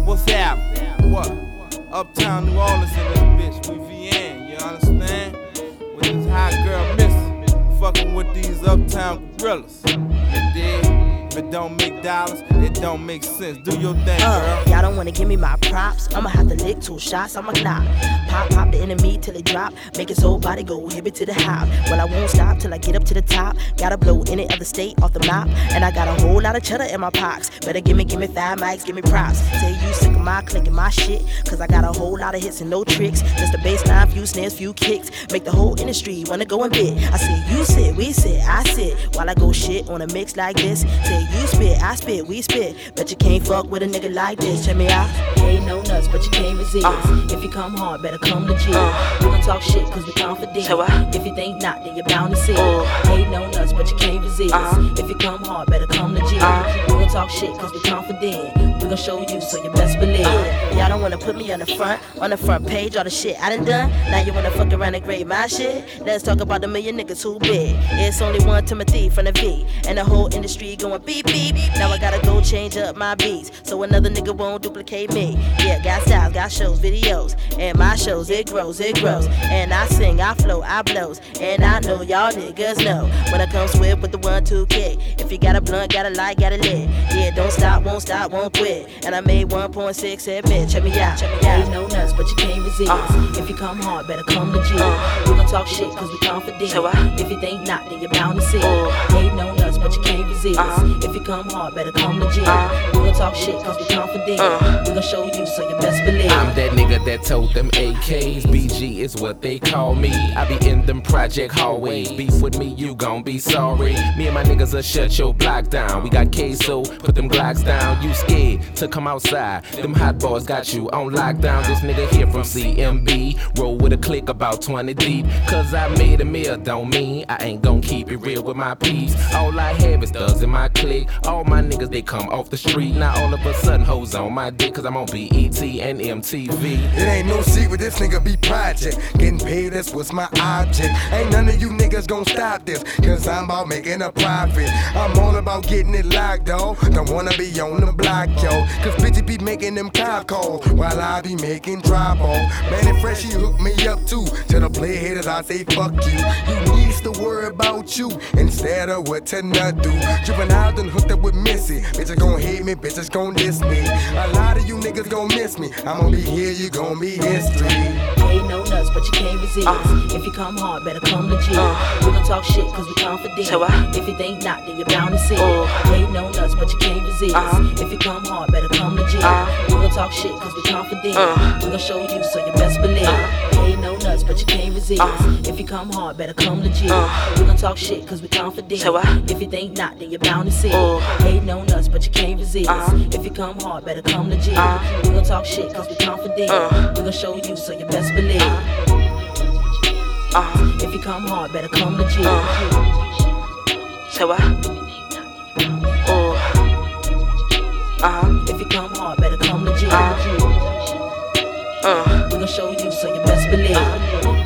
what's happening? What? Uptown New Orleans in this bitch, we VN, you understand? With this hot girl Missy, fucking with these uptown gorillas, you dig? If it don't make dollars, it don't make sense. Do your thing, girl. Y'all don't wanna give me my props. I'ma have to lick 2 shots, I'ma knock. Pop the enemy till it drop. Make his whole body go hip to the hop. Well, I won't stop till I get up to the top. Gotta blow any other state off the map. And I got a whole lot of cheddar in my pox. Better give me 5 mics, give me props. Say you sick of my clicking my shit. Cause I got a whole lot of hits and no tricks. Just the bass line, few snares, few kicks. Make the whole industry wanna go and bid. I say you sit, we sit, I sit. While I go shit on a mix like this. Say you spit, I spit, we spit. Bet you can't fuck with a nigga like this. Check me out. Ain't no nuts, but you can't resist. If you come hard, better come legit. We gon' talk shit cause we confident. If you think not, then you're bound to see. Ain't no nuts, but you can't resist. If you come hard, better come legit. We gon' talk shit cause we confident. We gon' show you so you best believe. Y'all don't wanna put me on the front page, all the shit I done done. Now you wanna fuck around and grade my shit. Let's talk about the million niggas who big. It's only one Timothy from the V, and the whole industry going beep beep. Now I gotta go change up my beats so another nigga won't duplicate me. Yeah, got styles, got shows, videos, and my shows it grows. And I sing, I flow, I blows, and I know y'all niggas know when I come swift with the 1-2 kick. If you got a blunt, got a light, got a lit. Yeah, don't stop, won't quit. And I made 1.6 admit. Check me out. Ain't no nuts, but you can't resist. If you come hard, better come legit. We gon' talk shit cause we confident. If you think not, then you're bound to see. Ain't no nuts, but you can't resist. If you come hard, better come legit. We gon' talk shit cause we confident. We gon' show you so you best believe. I'm that nigga that told them AKs. BG is what they call me. I be in them project hallways. Beef with me, you gon' be sorry. Me and my niggas will shut your block down. We got queso, put them Glocks down. You scared to come outside. Them hot boys got you on lockdown. This nigga here from CMB. Roll with a click about 20 deep. Cause I made a meal, don't mean I ain't gon' keep it real with my peeps. All I have is thugs in my clique. All my niggas, they come off the street. Now all of a sudden, hoes on my dick. Cause I'm on BET and MTV. It ain't no secret, this nigga be project. Getting paid, that's what's my object. Ain't none of you niggas gon' stop this. Cause I'm about making a profit. I'm all about getting it locked, though. Don't wanna be on the block, yo. Cause bitches be making them cop calls while I be making drop off. Man, and Fresh, he hook me up too. To the play haters, I say fuck you. You needs to worry about you instead of what to not do. Juvenile done hooked up with Missy. Bitches gon' hate me, bitches gon' diss me. A lot of you niggas gon' miss me. I'ma be here, you gon' be history. Ain't no nuts, but you can't resist. If you come hard, better come legit. We gon' talk shit cause we confident. If you think not, then you're bound to see. Ain't no nuts, but you can't resist. If you come hard, better come legit. We gon' talk shit cause we confident. We gon' show you so you best believe. Ain't no nuts, but you can't resist. If you come hard, better come legit. We gon' talk shit cause we confident. If you think not, then you're bound to see. Ain't no nuts, but you can't resist. If you come hard, better come legit. We gon' talk shit cause we confident. We gon' show you so you best believe. If you come hard, better come legit. Say what? If you come hard, better come legit. We gon' show you so you best believe.